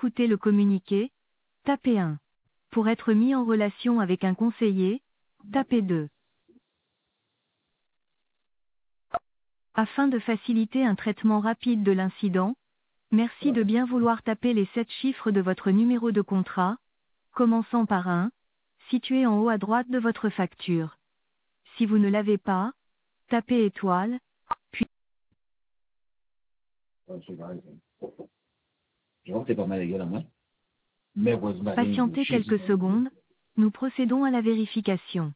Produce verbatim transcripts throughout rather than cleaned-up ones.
écouter le communiqué, tapez un. Pour être mis en relation avec un conseiller, tapez deux. Afin de faciliter un traitement rapide de l'incident, merci de bien vouloir taper les sept chiffres de votre numéro de contrat, commençant par un, situé en haut à droite de votre facture. Si vous ne l'avez pas, tapez étoile, puis patientez quelques secondes, nous procédons à la vérification.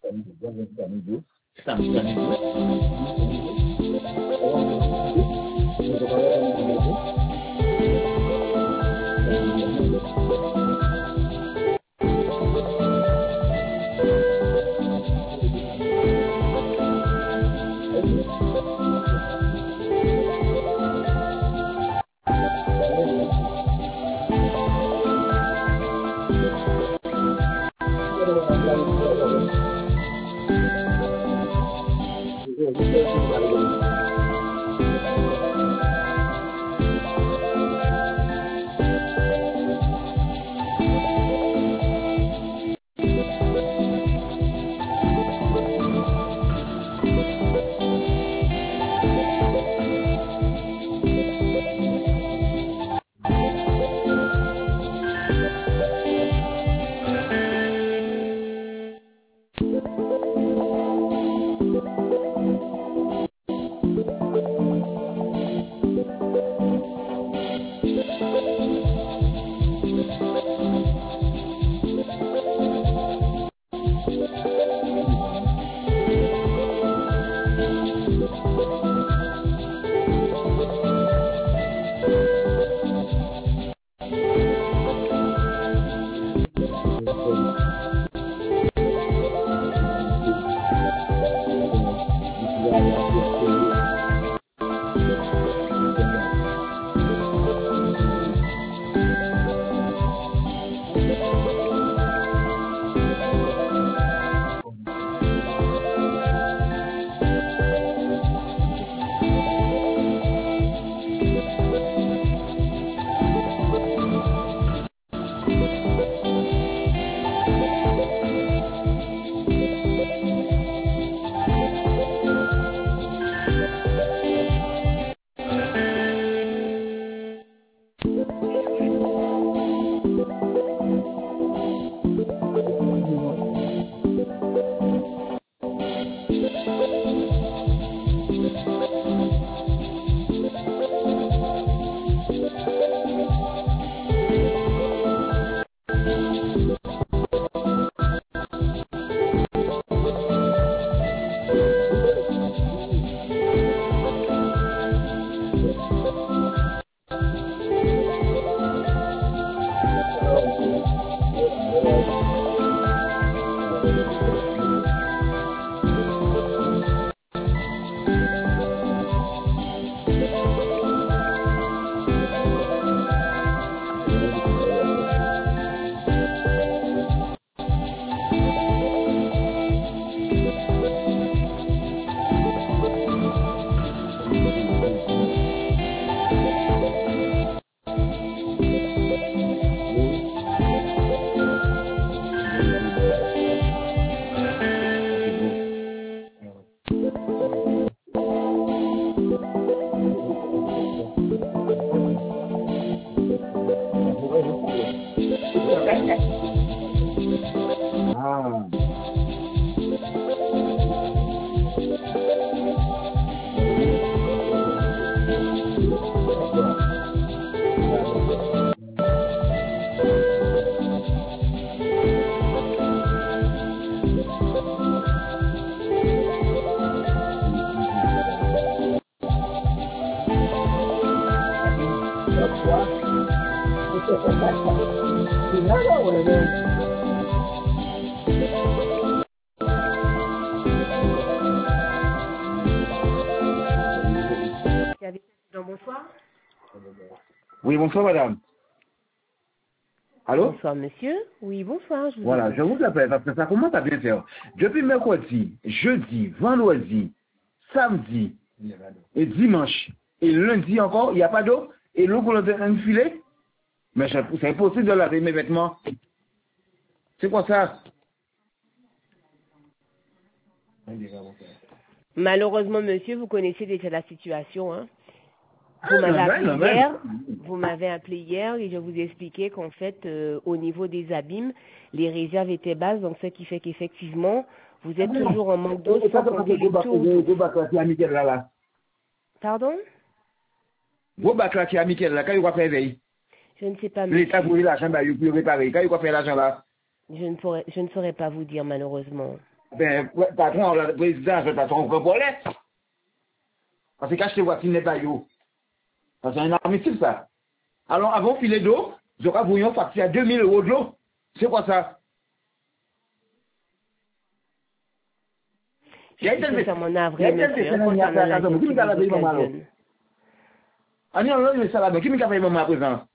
Bonsoir. Oui, bonsoir madame. Allô? Bonsoir monsieur. Oui, bonsoir. Je vous voilà, écoute. je vous appelle parce que ça commence à bien faire. Depuis mercredi, jeudi, vendredi, samedi et dimanche et lundi encore, il n'y a pas d'eau et l'eau pour le filet. Mais c'est impossible de laver mes vêtements. C'est quoi ça? Malheureusement, monsieur, vous connaissez déjà la situation. Hein. Vous m'avez Ah, appelé non, mais, hier. non, mais. Vous m'avez appelé hier et je vous ai expliqué qu'en fait, euh, au niveau des abîmes, les réserves étaient basses, donc ce qui fait qu'effectivement, vous êtes toujours en manque d'eau sans compter les tours. Gros bac là qui a Michel là là. Pardon? Gros bac là qui a Michel là, quand il va faire veille. Je ne sais pas, L'État monsieur. voulait l'argent, bah, il peut réparer. Quand il va faire l'argent là. Je ne pourrais, je ne saurais pas vous dire, malheureusement. Ben, ouais, patron, le président, le patron, on comprend pas. Parce que quand je te vois qu'il n'est pas yo. C'est un armistice ça. Alors avant filet d'eau, j'aurais voulu facturer à deux mille euros de l'eau. C'est quoi ça? Je suis sincèrement navré, monsieur, concernant la gestion qui vous occasionne. Ah non, non, mais ça là, qui m'a fait maman à présent?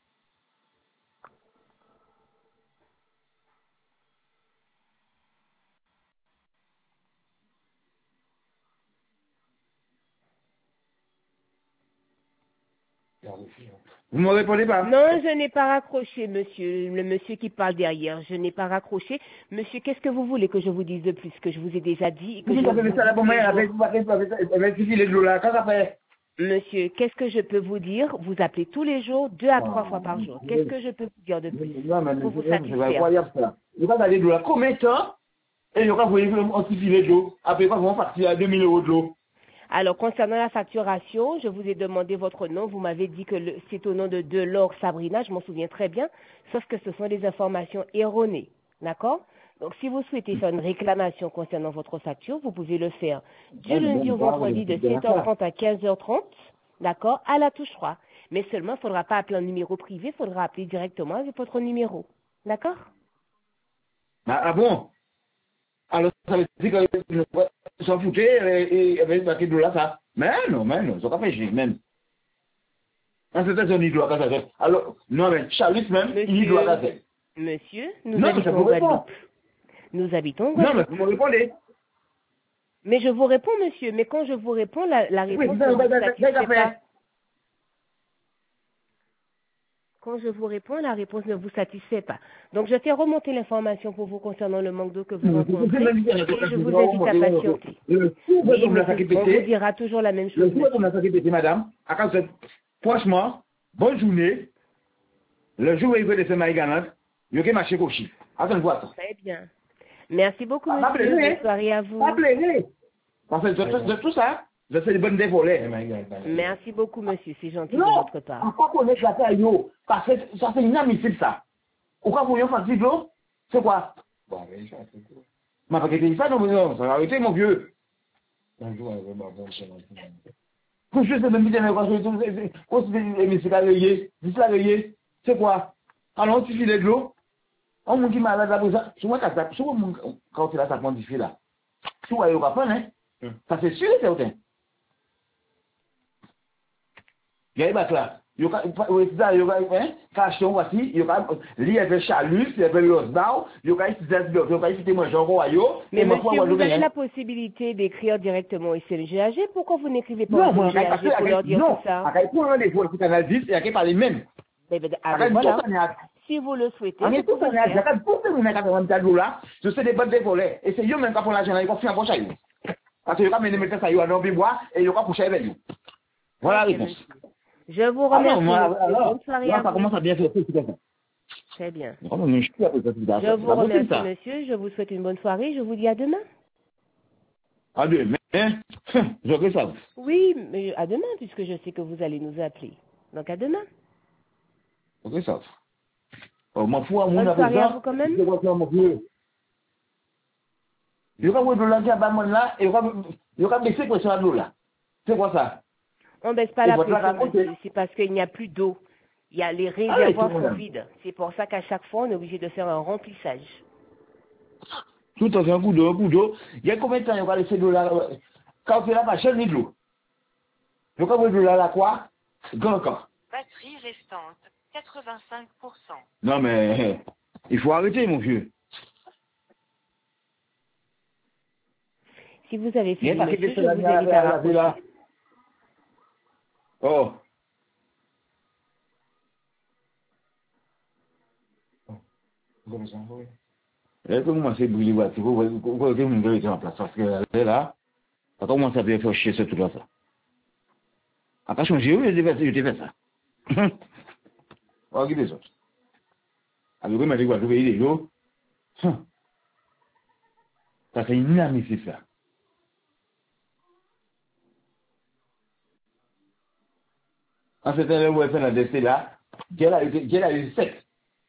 Vous me répondez pas? Non, je n'ai pas raccroché, monsieur. Le monsieur qui parle derrière, je n'ai pas raccroché. Monsieur, qu'est-ce que vous voulez que je vous dise de plus que je vous ai déjà dit que Vous je avez fait ça là pour moi, avec avec filet de l'eau là, quand ça fait? Monsieur, qu'est-ce que je peux vous dire? Vous appelez tous les jours, deux à trois fois par jour. Qu'est-ce que je peux vous dire de plus Non, mais pour vous c'est satisfaire? incroyable ça. Il va aller de l'eau là. Combien de temps? Et il y aura un petit filet d'eau. Après, ils vont partir à deux mille euros de l'eau. Alors, concernant la facturation, je vous ai demandé votre nom. Vous m'avez dit que le- c'est au nom de Delors Sabrina, je m'en souviens très bien, sauf que ce sont des informations erronées. D'accord? Donc, si vous souhaitez faire une réclamation concernant votre facture, vous pouvez le faire du Ouais, lundi bon, au bah, vendredi de c'est bien sept heures ça. trente à quinze heures trente, d'accord, à la touche trois. Mais seulement, il ne faudra pas appeler un numéro privé, il faudra appeler directement avec votre numéro. D'accord? Ah, ah bon? Alors, ça veut dire que ils s'en foutaient et et avec marqué de là, ça. Mais non, mais non, ça n'a pas fait chier, même. En cette zone, il doit casser. Alors, non, mais Charles même, il doit Monsieur, casser. monsieur, nous Non, mais ça habitons vous en répond. Guadeloupe. Nous habitons en Non, mais Guadeloupe. vous me répondez. Mais je vous réponds, monsieur. Mais quand je vous réponds, la, la Oui, réponse c'est ne un vous gars satisfait fait. pas. Quand je vous réponds, la réponse ne vous satisfait pas. Donc, je fais remonter l'information pour vous concernant le manque d'eau que vous rencontrez et je vous invite à patienter. Le jour où Oui, on mais a fait on vous péter, dira toujours la même le chose, jour où on monsieur. a fait péter, madame, à cause de, franchement, bonne journée, le jour où il veut laisser ma galante, il y a marché cochi. Attends, voir ça. Très bien. Merci beaucoup, Ah, monsieur. m'appelez-les. Bonne soirée à vous. M'appelez-les. Parce que de, tout- de tout ça, je fais des bonnes dévolées. Merci beaucoup, monsieur. C'est gentil de Non, votre part. encore connaître la taille, yo, parce que ça c'est inadmissible, ça. Ou quand vous voyez un de l'eau, c'est quoi? Ma pas qu'il ça, non, mais non, ça va arrêter, mon vieux. Pour juste me dire, mais quand je dis, quand je dis, c'est la rayée, c'est la rayée, c'est quoi? Alors, tu files de l'eau, on me dit malade là, ça, sur moi, sur moi, quand c'est là, ça prend du fil là. Tu vois, il y aura pas, hein? Ça c'est sûr et certain. Il y a des bacs là. Il y aura, il y aura, hein, cachon voici, il y aura, il y a chalus, il y a l'osnao, il y aura ici, il y aura ici, moi, j'en vois, yo, Mais et ma monsieur, foi, vous avez la possibilité d'écrire directement au C N G A G. Pourquoi vous n'écrivez pas non, au moi, C N G A G pour leur dire non, tout ça? à quel point les fois, le canal dix, et à quel parler même. Eh ben, À alors quel voilà. point, Si vous le souhaitez, on vous est tous pouvez en le âge, faire. quand pour que nous mettons quatre-vingt-dix là, je sais des bonnes dévolées. Et c'est eux même qui font l'argent, ils vont faire un prochain. Parce que ils vont mettre ça à dans le bois et ils vont coucher avec nous. Voilà la Ok, réponse. monsieur. Je vous Alors, remercie. moi, monsieur. alors, Bonne soirée là, à ça vous. commence à bien faire tout ça. Très bien. Vraiment, mais je suis à peu près tout ça. Je vous remercie, monsieur. Je vous souhaite une bonne soirée. Je vous dis à demain. Adieu, mais, hein, je veux ça. Oui, mais à demain, puisque je sais que vous allez nous appeler. Donc à demain. Ok, ça. Oh, m'en fous à mon Bonne soirée à présent. vous quand même. Je vois ça, mon vieux. Il y aura de l'argent à Bamon là, et il y aura baissé pour ça l'eau là. C'est quoi ça? On ne baisse pas Et la votre pression, raconter. monsieur. C'est parce qu'il n'y a plus d'eau. Il y a les Allez, réservoirs tout le sont monde. vides. C'est pour ça qu'à chaque fois, on est obligé de faire un remplissage. Tout en un coup d'eau, un coup d'eau. Il y a combien de temps il va laisser de l'eau là? Quand il a pas cher ni de l'eau. Donc, quand vous de l'eau là, quoi? Grand corps. Batterie restante, quatre-vingt-cinq pour cent. Non, mais, il faut arrêter, mon vieux. Si vous avez Il y a fini, pas monsieur, que je c'est la vous invite à la là. raccrocher. Oh. Et comment c'est brûler voiture, vous voyez, vous voyez, vous voyez en place, parce que là, quand on commence à faire chier ce tout ça. A pas changé, oui, je t'ai fait ça. On va quitter ça. Alors, vous m'avez dit, vous voyez, les gars, ça fait inadmissible ça. En ce temps-là, vous avez fait là, quelle a eu sept.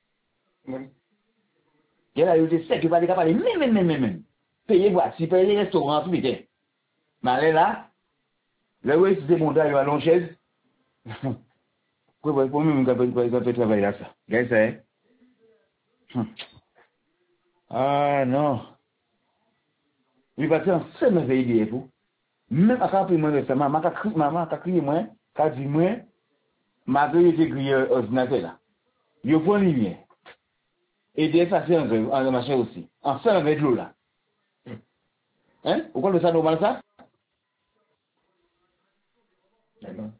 Quelle a eu sept, il va dire parler, même, même, même, même. Payez voici, payez les restaurants, tout le temps. Mais là, là, oui, c'est mon d'ailleurs à Longchaise. Pourquoi pour moi, je peux travailler là, ça. Qu'est-ce que c'est? Ah, non. Il va faire un seul merveilleux idée pour. Même après, moi, récemment, maman a crié, moi, a dit, moi, ma veuille était crié ordinateur là. Il prend une lumière. Et des façons en machin aussi. En fait, avec l'eau là. Hein? Pourquoi le ça normal ça? D'accord.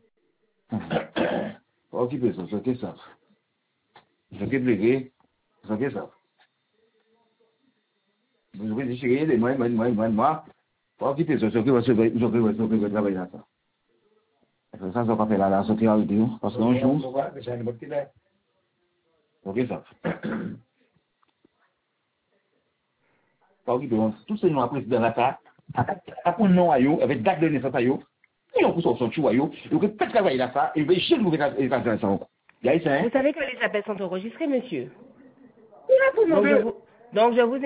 Occupez ça, c'est ça. C'est que plaisir, c'est que ça. Vous pouvez déchirer les moi, moi, moi, moi, moi. Occupez ça, c'est que vous savez, vous savez, vous savez, vous travaillez là ça. Ça, ça va faire là, là, sortir en vidéo, parce qu'un jour. Ok, ça. Tout ce nom après dans la carte, après un nom à yo, avec date de naissance à yo, et on pousse son chou à yo, et on peut pas travailler là ça, et on va chez nous, et on va ça encore. Vous savez que les appels sont enregistrés, monsieur. Il a pour Donc je vous, donc je vous